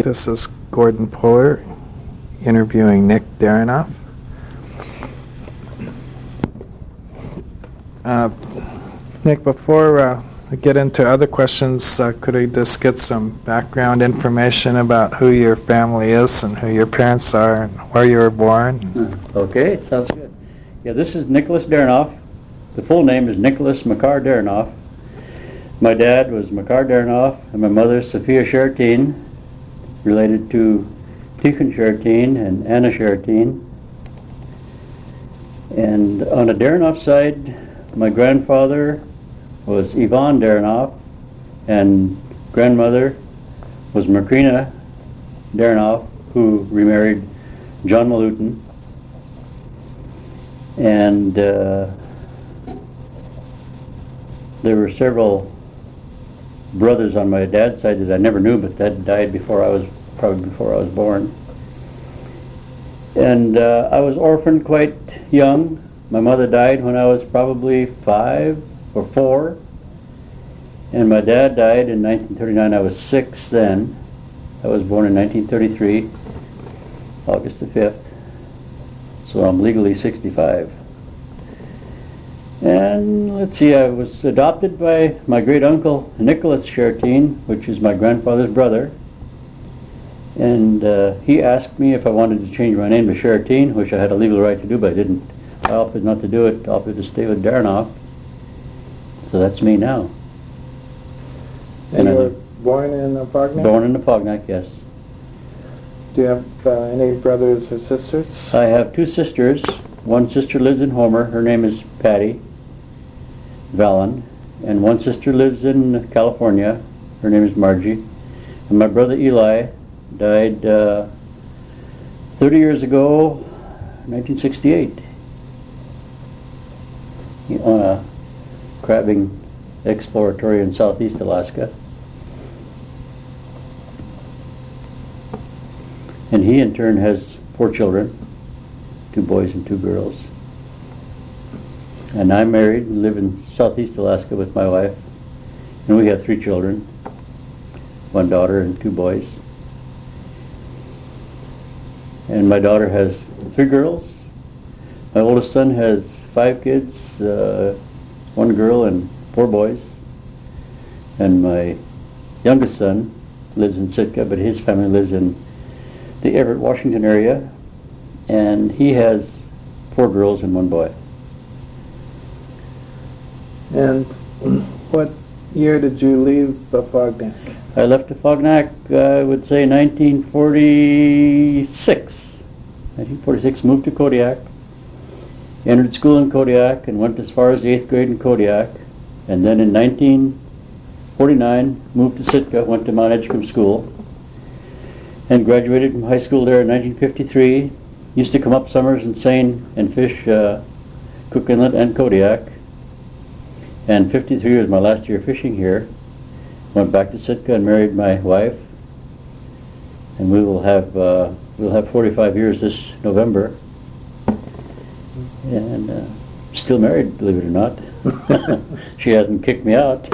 This is Gordon Puller interviewing Nick Daranoff. Nick, before we get into other questions, could we just get some background information about who your family is and who your parents are and where you were born? Okay, sounds good. Yeah, this is Nicholas Daranoff. The full name is Nicholas Makar Daranoff. My dad was Makar Daranoff, and my mother Sophia Sherteen, related to Tikhon Sherteen and Anna Sherteen. And on the Daranoff side, my grandfather was Ivan Daranoff, and grandmother was Makrina Daranoff, who remarried John Malutin. And there were several brothers on my dad's side that I never knew, but that died probably before I was born. And I was orphaned quite young. My mother died when I was probably 5 or 4, and my dad died in 1939. I was 6 then. I was born in 1933, August the 5th, so I'm legally 65. And let's see, I was adopted by my great uncle Nicholas Sherteen, which is my grandfather's brother, and he asked me if I wanted to change my name to Sherteen, which I had a legal right to do, but I didn't. I opted not to do it. I opted to stay with Daranoff. So that's me now. And you were born in Afognak? Born in Afognak, yes. Do you have any brothers or sisters? I have 2 sisters. One sister lives in Homer. Her name is Patty Vallon. And one sister lives in California. Her name is Margie. And my brother Eli died 30 years ago, 1968, on a crabbing exploratory in southeast Alaska. And he in turn has 4 children, 2 boys and 2 girls. And I'm married and live in southeast Alaska with my wife. And we have 3 children, 1 daughter and 2 boys. And my daughter has 3 girls. My oldest son has 5 kids, 1 girl and 4 boys. And my youngest son lives in Sitka, but his family lives in the Everett, Washington area. And he has 4 girls and 1 boy. And what year did you leave Afognak? I left Afognak, I would say 1946. 1946, moved to Kodiak, entered school in Kodiak and went as far as the 8th grade in Kodiak. And then in 1949, moved to Sitka, went to Mount Edgecombe School, and graduated from high school there in 1953. Used to come up summers and seine and fish Cook Inlet and Kodiak. And 53 was my last year fishing here. Went back to Sitka and married my wife. And we'll have 45 years this November. And still married, believe it or not. She hasn't kicked me out.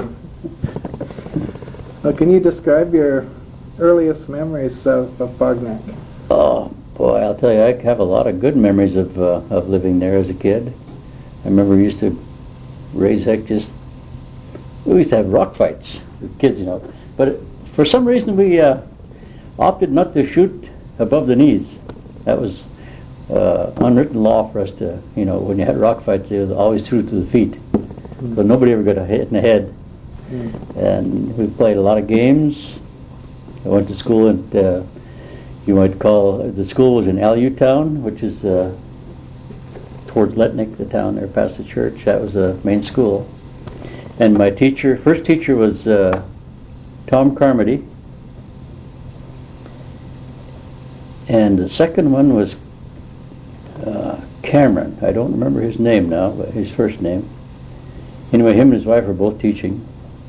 Well, can you describe your earliest memories of Afognak? Oh boy, I'll tell you, I have a lot of good memories of living there as a kid. I remember we used to raise heck. We used to have rock fights with kids, you know. But for some reason we opted not to shoot above the knees. That was unwritten law for us to, you know, when you had rock fights, it was always through to the feet. So nobody ever got a hit in the head. And we played a lot of games. I went to school and you might call, the school was in Aleutown, which is towards Letnik, the town there past the church. That was the main school. And my first teacher was Tom Carmody. And the second one was Cameron. I don't remember his name now, but his first name. Anyway, him and his wife were both teaching.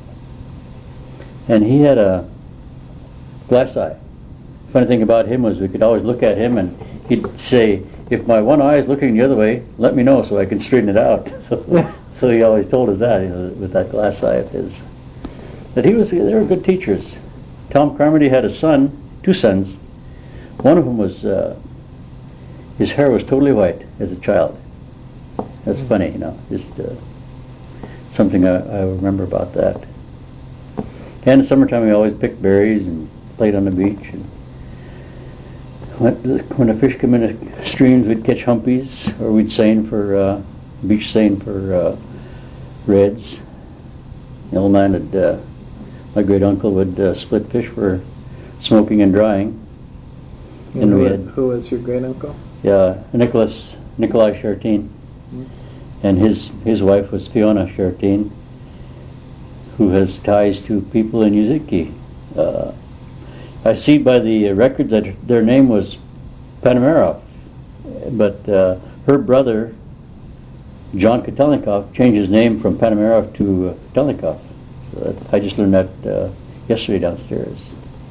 And he had a glass eye. Funny thing about him was we could always look at him and he'd say, if my one eye is looking the other way, let me know so I can straighten it out. So he always told us that, you know, with that glass eye of his. But they were good teachers. Tom Carmody had a son. two sons. One of them was, his hair was totally white as a child. That's funny, just something I remember about that. And in the summertime we always picked berries and played on the beach. And when the fish come in the streams, we'd catch humpies, or we'd seine for, beach seine for reds. The old man would, my great uncle would split fish for smoking and drying. And who was your great uncle? Yeah, Nikolai Shartin. And his wife was Fiona Shartin, who has ties to people in Uziki. I see by the records that their name was Panamarov, but her brother, John Kotelnikov, changed his name from Panamarov to Kotelnikov. So I just learned that yesterday downstairs.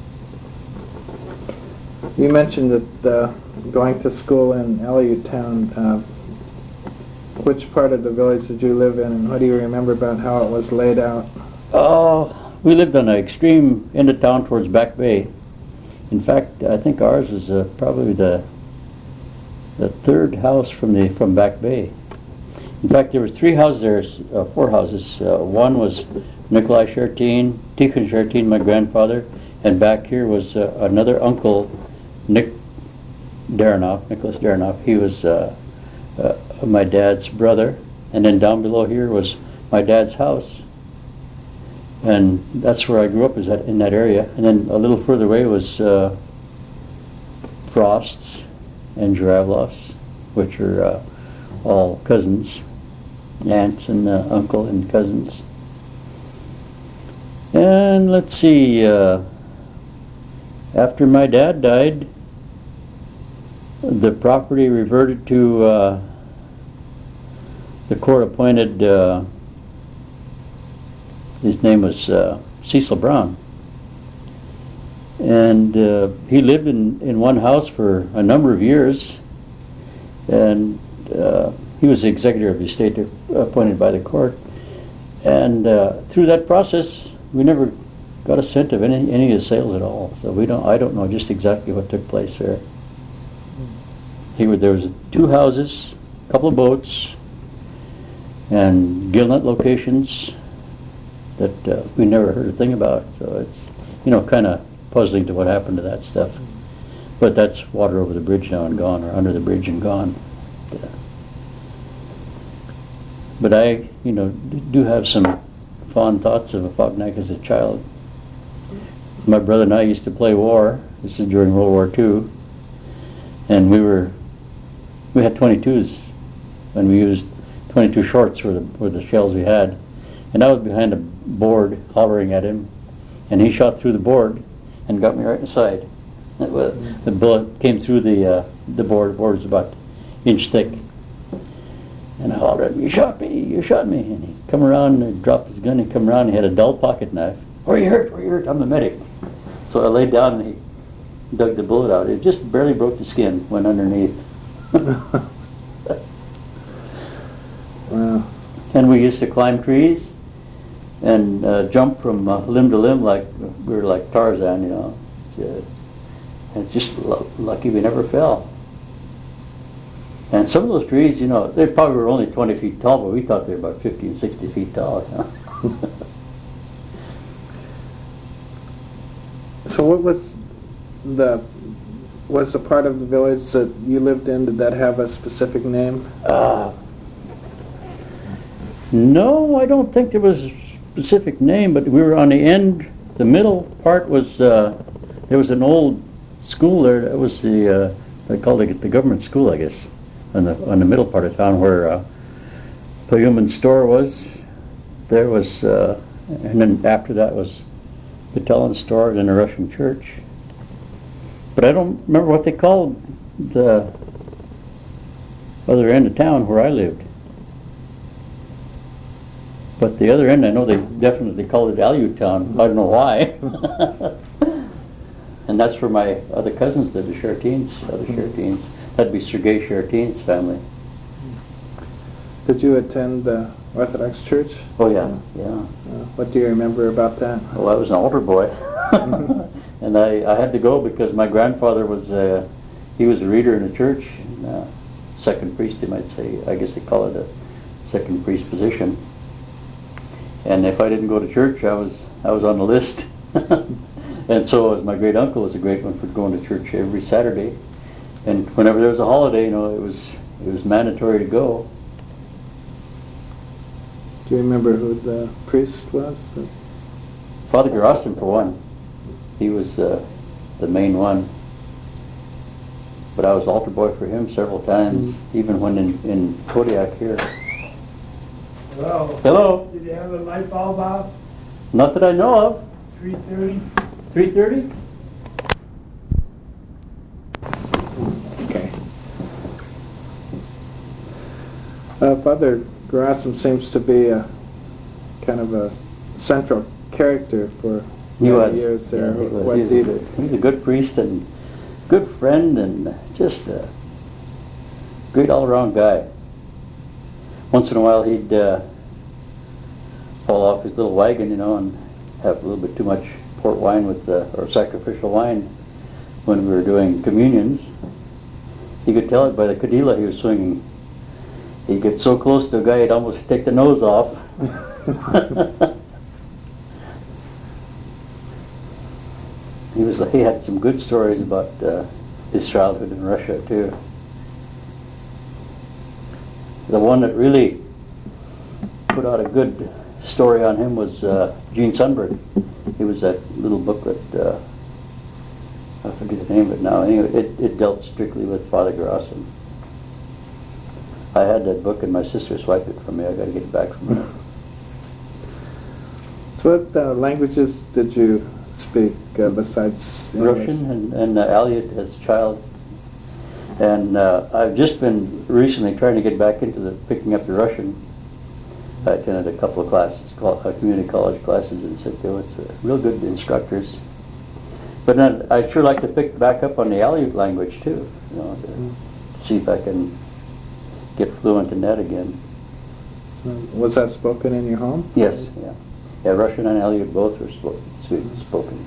You mentioned that going to school in Aleutian. Which part of the village did you live in, and what do you remember about how it was laid out? Oh, we lived on the extreme end of town towards Back Bay. In fact, I think ours is probably the third house from Back Bay. In fact, there were three houses there, four houses. One was Nikolai Shartin, Tikhon Shartin, my grandfather, and back here was another uncle, Nicholas Daranoff. He was my dad's brother, and then down below here was my dad's house, and that's where I grew up, is that in that area. And then a little further away was Frost's and Juralov's, which are all cousins, aunts and uncle and cousins. And let's see, after my dad died, the property reverted to the court-appointed, his name was Cecil Brown. And he lived in one house for a number of years, and he was the executor of the estate appointed by the court. And through that process, we never got a cent of any of the sales at all. So I don't know just exactly what took place there. There was two houses, a couple of boats, and gillnet locations that we never heard a thing about. So it's, kind of puzzling to what happened to that stuff. But that's water over the bridge now and gone, or under the bridge and gone. But I, do have some fond thoughts of Afognak as a child. My brother and I used to play war. This is during World War II. And we had 22s, and we used 22 shorts were the shells we had. And I was behind a board hollering at him, and he shot through the board and got me right in the side. The bullet came through the board. The board was about an inch thick. And I hollered at him, "You shot me, you shot me." And he come around and dropped his gun. He come around and he had a dull pocket knife. "Where you hurt? Where you hurt? I'm the medic." So I laid down and he dug the bullet out. It just barely broke the skin, went underneath. Wow. And we used to climb trees and jump from limb to limb like we were like Tarzan, And just lucky we never fell. And some of those trees, they probably were only 20 feet tall, but we thought they were about 50 and 60 feet tall. So what was the part of the village that you lived in, did that have a specific name? No, I don't think there was a specific name, but we were on the end. The middle part was, there was an old school there. That was they called it the government school, I guess, on the middle part of town where Payuman's store was. There was, and then after that was Patelin's store and a Russian church. But I don't remember what they called the other end of town where I lived. But the other end, I know they definitely called it Aleutian. I don't know why. And that's where my other cousins lived, the Shartins, other Shartins. That'd be Sergei Shartin's family. Did you attend the Orthodox Church? Oh, yeah. What do you remember about that? Well, I was an altar boy. And I had to go because my grandfather was he was a reader in a church, second priest, you might say. I guess they call it a second priest position. And if I didn't go to church, I was on the list. And so as my great uncle was a great one for going to church every Saturday. And whenever there was a holiday, it was mandatory to go. Do you remember who the priest was? Father Garrison, for one. He was the main one. But I was altar boy for him several times, even when in Kodiak here. Hello. Hello. Did you have a light bulb out? Not that I know of. 3:30? 3:30? Okay. Father Garrison seems to be a kind of a central character for many years there. Yeah, he's a good priest and good friend and just a great all-around guy. Once in a while he'd fall off his little wagon, and have a little bit too much port wine or sacrificial wine when we were doing communions. You could tell it by the kadila he was swinging. He'd get so close to a guy he'd almost take the nose off. He had some good stories about his childhood in Russia too. The one that really put out a good story on him was Gene Sundberg. He was that little booklet, I forget the name of it now. Anyway, it dealt strictly with Father Garrison. I had that book and my sister swiped it from me. I got to get it back from her. So what languages did you speak besides English? Russian and Aleut as a child. And I've just been recently trying to get back into picking up the Russian. I attended a couple of classes, community college classes in Sitko. It's real good instructors. But then I'd sure like to pick back up on the Aleut language too, to see if I can get fluent in that again. So was that spoken in your home? Yes, yeah. Yeah, Russian and Aleut both were spoken.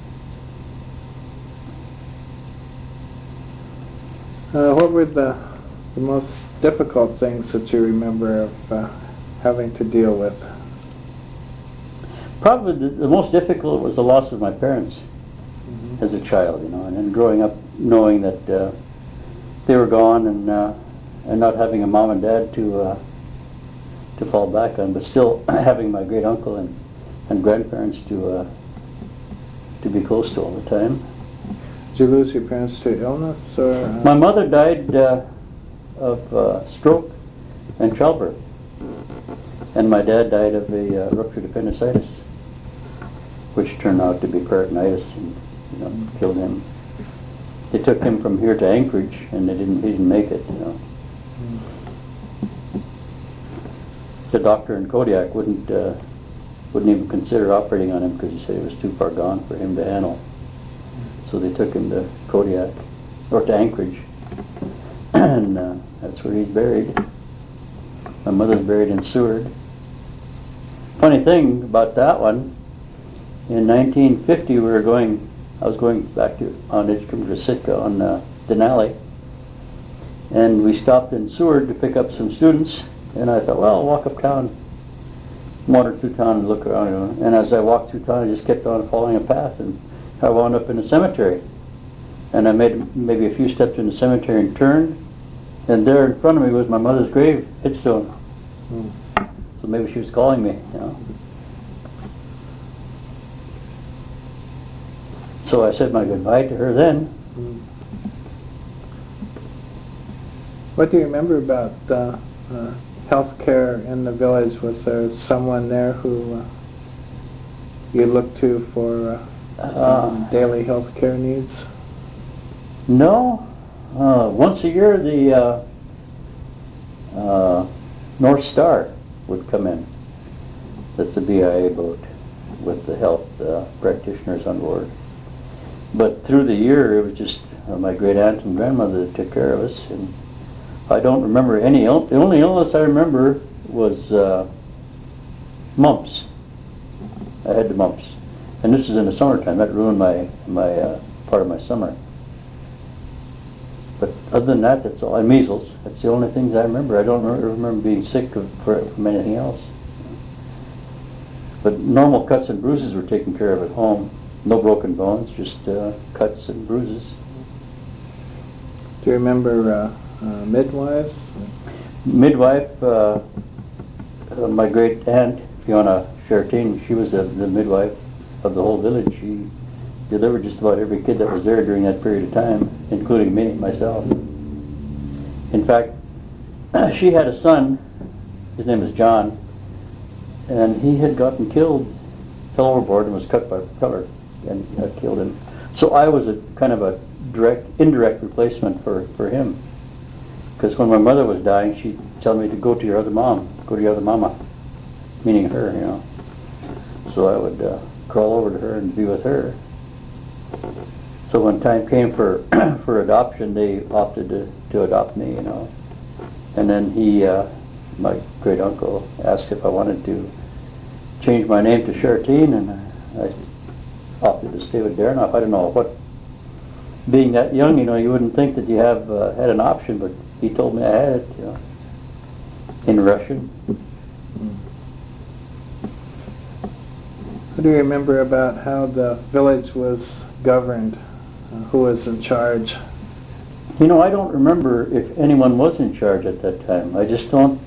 What were the most difficult things that you remember of having to deal with? Probably the most difficult was the loss of my parents as a child, and then growing up knowing that they were gone and not having a mom and dad to fall back on, but still having my great uncle and grandparents to be close to all the time. Did you lose your parents to illness, or? My mother died of stroke and childbirth, and my dad died of a ruptured appendicitis, which turned out to be peritonitis and killed him. They took him from here to Anchorage, and he didn't make it. The doctor in Kodiak wouldn't even consider operating on him because he said he was too far gone for him to handle. So they took him to Kodiak, or to Anchorage, and that's where he's buried. My mother's buried in Seward. Funny thing about that one, in 1950 I was going back on Edgecombe to Sitka on Denali, and we stopped in Seward to pick up some students, and I thought, well, I'll walk uptown, wander through town and look around, and as I walked through town I just kept on following a path, and I wound up in a cemetery, and I made maybe a few steps in the cemetery and turned, and there in front of me was my mother's grave headstone. So maybe she was calling me, So I said my goodbye to her then. What do you remember about health care in the village? Was there someone there who you looked to for daily health care needs? No. Once a year the North Star would come in. That's the BIA boat with the health practitioners on board. But through the year, it was just my great aunt and grandmother that took care of us. And I don't remember any. The only illness I remember was mumps. I had the mumps. And this is in the summertime. That ruined my part of my summer. But other than that, that's all. And measles. That's the only things I remember. I don't remember being sick from anything else. But normal cuts and bruises were taken care of at home. No broken bones, just cuts and bruises. Do you remember midwives? Midwife, my great aunt, Fiona Chartine, she was the midwife of the whole village. She delivered just about every kid that was there during that period of time, including me, myself. In fact, she had a son, his name was John, and he had gotten killed, fell overboard and was cut by a propeller and killed him. So I was a kind of a indirect replacement for him. Because when my mother was dying, she'd tell me to go to your other mom, go to your other mama, meaning her, you know. So I would crawl over to her and be with her. So when time came for for adoption, they opted to adopt me, you know. And then he, my great uncle, asked if I wanted to change my name to Chartine, and I opted to stay with Daranoff. I don't know what. Being that young, you know, you wouldn't think that you have had an option, but he told me I had it, you know, in Russian. What do you remember about how the village was governed? Who was in charge? You know, I don't remember if anyone was in charge at that time. I just don't.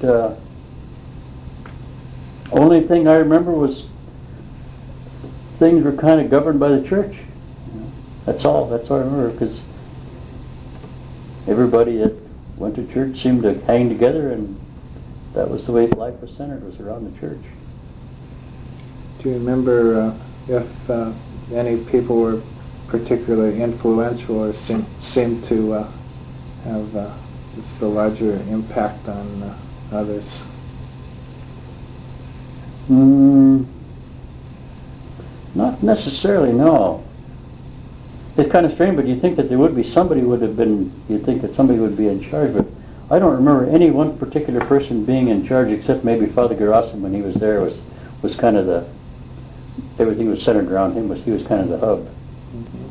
Only thing I remember was things were kind of governed by the church. That's all. That's all I remember, because everybody that went to church seemed to hang together, and that was the way life was centered, was around the church. Do you remember if any people were particularly influential or seemed to have just a larger impact on others? Not necessarily, no. It's kind of strange, but you'd think that there would be you'd think that somebody would be in charge, but I don't remember any one particular person being in charge, except maybe Father Gerasim when he was there was kind of everything was centered around him. He was kind of the hub. Mm-hmm.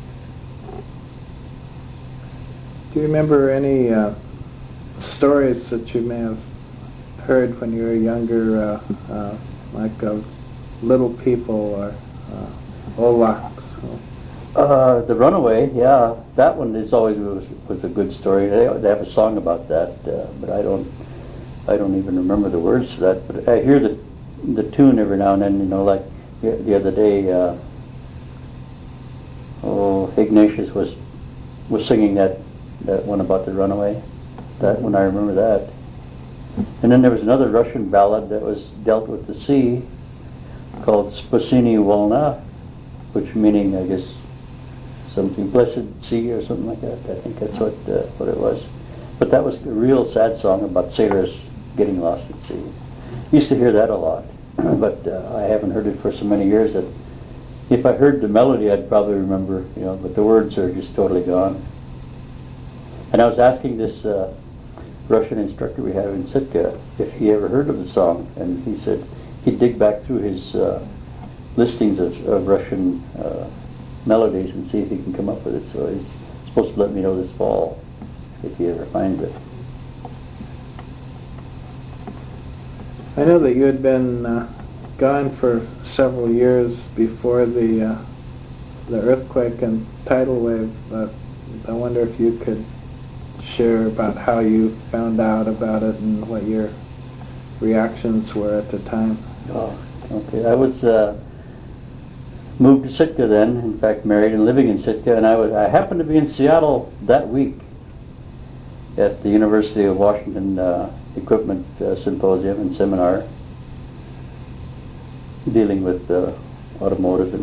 Do you remember any stories that you may have heard when you were younger, like of little people or Olaks? The Runaway, yeah, that one is always was a good story. They have a song about that, but I don't even remember the words to that. But I hear the tune every now and then. You know, like the other day, Ignatius was singing that one about the Runaway. That one I remember that. And then there was another Russian ballad that was dealt with the sea, called Spasini Volna, which meaning, I guess, something blessed sea or something like that. I think that's what it was. But that was a real sad song about sailors getting lost at sea. Used to hear that a lot, but I haven't heard it for so many years that if I heard the melody, I'd probably remember, you know, but the words are just totally gone. And I was asking this Russian instructor we have in Sitka if he ever heard of the song, and he said he'd dig back through his listings of Russian melodies and see if he can come up with it. So he's supposed to let me know this fall if he ever finds it. I know that you had been gone for several years before the earthquake and tidal wave, but I wonder if you could share about how you found out about it and what your reactions were at the time. Oh, okay. I was moved to Sitka then, in fact married and living in Sitka, and I happened to be in Seattle that week at the University of Washington Equipment Symposium and Seminar dealing with automotive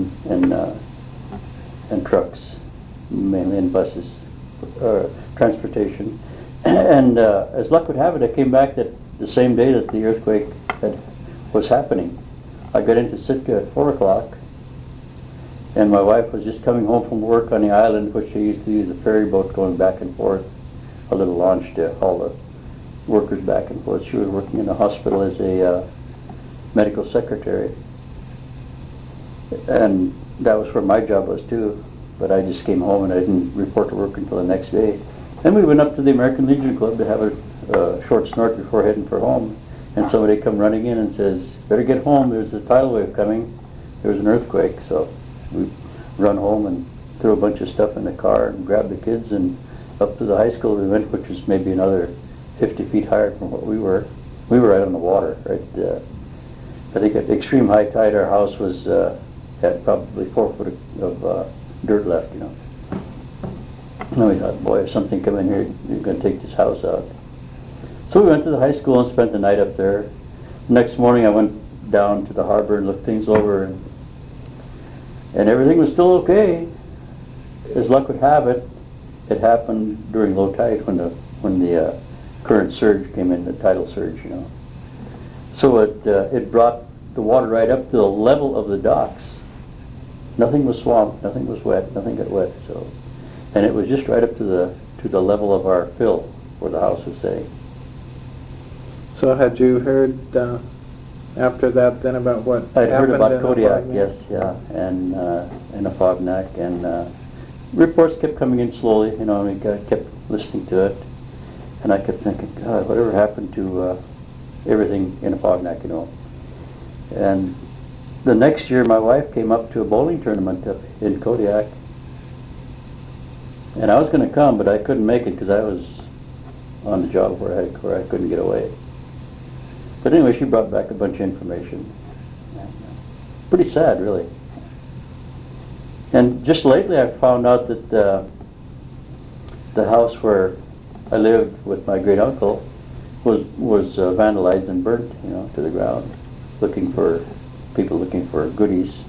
and trucks, mainly, and buses, transportation. And as luck would have it, I came back the same day that the earthquake was happening. I got into Sitka at 4 o'clock, and my wife was just coming home from work on the island, which she used to use a ferry boat going back and forth, a little launch to haul the workers back and forth. She was working in the hospital as a medical secretary. And that was where my job was too. But I just came home and I didn't report to work until the next day. Then we went up to the American Legion Club to have a short snort before heading for home. And somebody come running in and says, "Better get home, there's a tidal wave coming. There was an earthquake." So we run home and threw a bunch of stuff in the car and grabbed the kids and up to the high school we went, which was maybe another 50 feet higher from what we were. We were right on the water, right? I think at extreme high tide our house was had probably 4 foot of dirt left, you know. And we thought, boy, if something come in here, you're going to take this house out. So we went to the high school and spent the night up there. The next morning I went down to the harbor and looked things over, and everything was still okay. As luck would have it, it happened during low tide when the current surge came in, the tidal surge, you know. So it brought the water right up to the level of the docks. Nothing was swamped, nothing was wet, nothing got wet. So, and it was just right up to the level of our fill where the house was sitting. So had you heard after that then about what I'd heard happened about in Kodiak, Afognak? yes, yeah, and Afognak, and reports kept coming in slowly, you know, and we kept listening to it, and I kept thinking, God, whatever happened to everything in Afognak, you know. And the next year my wife came up to a bowling tournament up in Kodiak, and I was going to come, but I couldn't make it because I was on the job where I couldn't get away. But anyway, she brought back a bunch of information. Pretty sad, really. And just lately I found out that the house where I lived with my great uncle was vandalized and burnt, you know, to the ground, people looking for goodies.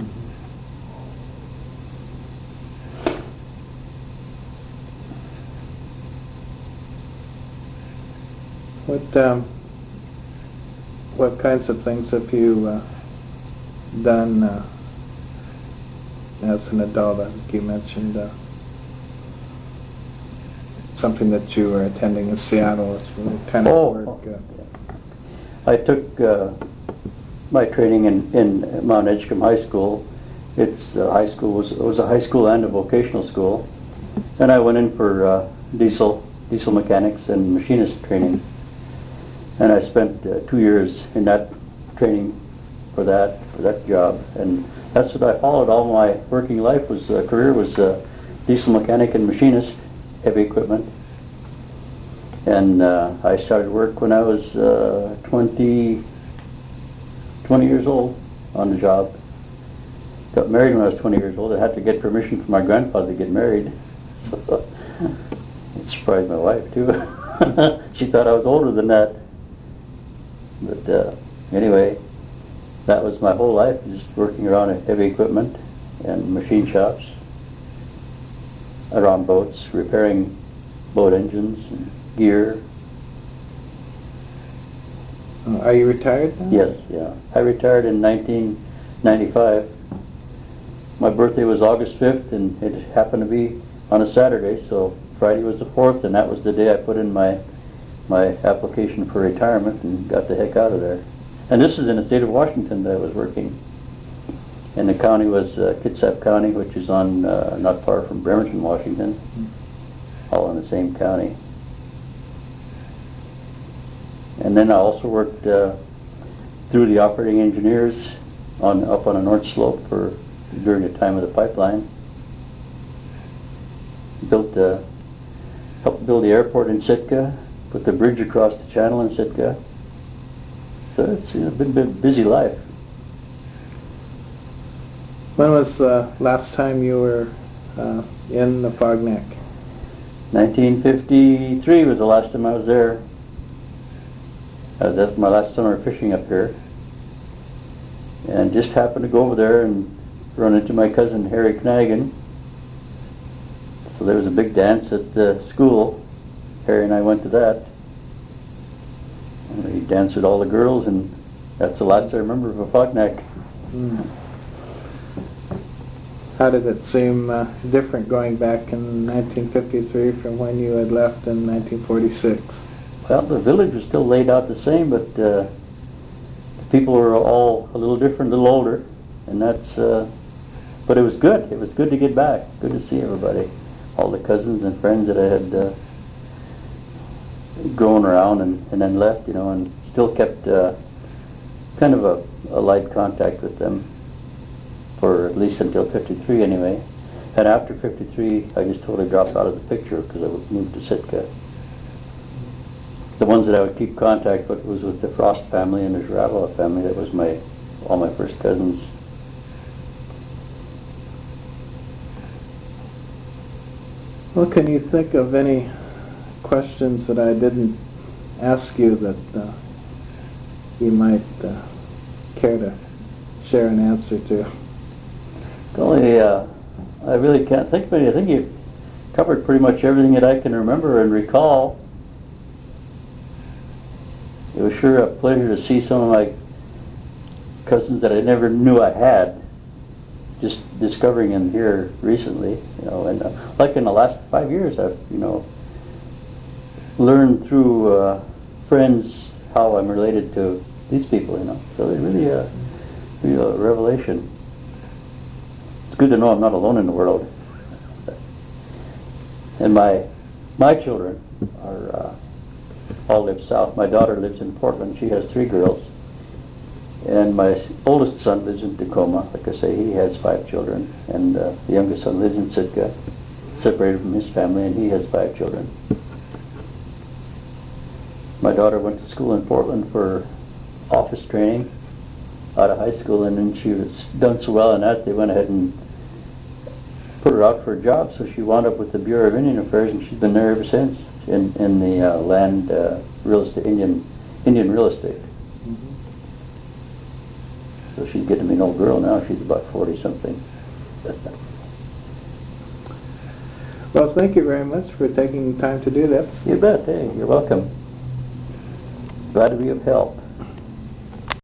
What kinds of things have you done as an adult? I think you mentioned something that you were attending in Seattle. It's really kind of work. I took my training in Mount Edgecombe High School. It's high school it was a high school and a vocational school, and I went in for diesel mechanics and machinist training. And I spent 2 years in that training for that job, and that's what I followed all my working life. Career was diesel mechanic and machinist, heavy equipment. And I started work when I was 20 years old on the job. Got married when I was 20 years old. I had to get permission from my grandfather to get married, so it surprised my wife too. She thought I was older than that. But anyway, that was my whole life, just working around heavy equipment and machine shops, around boats, repairing boat engines and gear. Are you retired now? Yes, yeah. I retired in 1995. My birthday was August 5th, and it happened to be on a Saturday, so Friday was the 4th, and that was the day I put in my application for retirement and got the heck out of there. And this is in the state of Washington that I was working. And the county was Kitsap County, which is on not far from Bremerton, Washington, all in the same county. And then I also worked through the operating engineers up on a north slope during the time of the pipeline. Helped build the airport in Sitka, put the bridge across the channel in Sitka. So it's been a busy life. When was the last time you were in the Afognak? 1953 was the last time I was there. That's my last summer fishing up here. And just happened to go over there and run into my cousin Harry Knaggen. So there was a big dance at the school. Harry and I went to that. And we danced with all the girls, and that's the last I remember of Afognak. How did it seem different going back in 1953 from when you had left in 1946? Well, the village was still laid out the same, but the people were all a little different, a little older. And that's, but it was good. It was good to get back. Good to see everybody. All the cousins and friends that I had grown around and then left, and still kept kind of a light contact with them for at least until 53 anyway. And after 53, I just totally dropped out of the picture because I moved to Sitka. The ones that I would keep contact with was with the Frost family and the Zhuravova family. That was all my first cousins. Well, can you think of any questions that I didn't ask you that you might care to share an answer to? Only, I really can't think of any. I think you've covered pretty much everything that I can remember and recall. It was sure a pleasure to see some of my cousins that I never knew I had, just discovering them here recently, and like in the last 5 years, I've, learned through friends how I'm related to these people, So they're really a revelation. It's good to know I'm not alone in the world. And my children are all live south. My daughter lives in Portland. She has 3 girls. And my oldest son lives in Tacoma. Like I say, he has 5 children. And the youngest son lives in Sitka, separated from his family, and he has 5 children. My daughter went to school in Portland for office training out of high school, and then she was done so well in that, they went ahead and put her out for a job, so she wound up with the Bureau of Indian Affairs, and she's been there ever since in the land real estate, Indian real estate. Mm-hmm. So she's getting to be an old girl now. She's about 40 something. Well, thank you very much for taking the time to do this. You bet. Hey, you're welcome. Glad to be of help.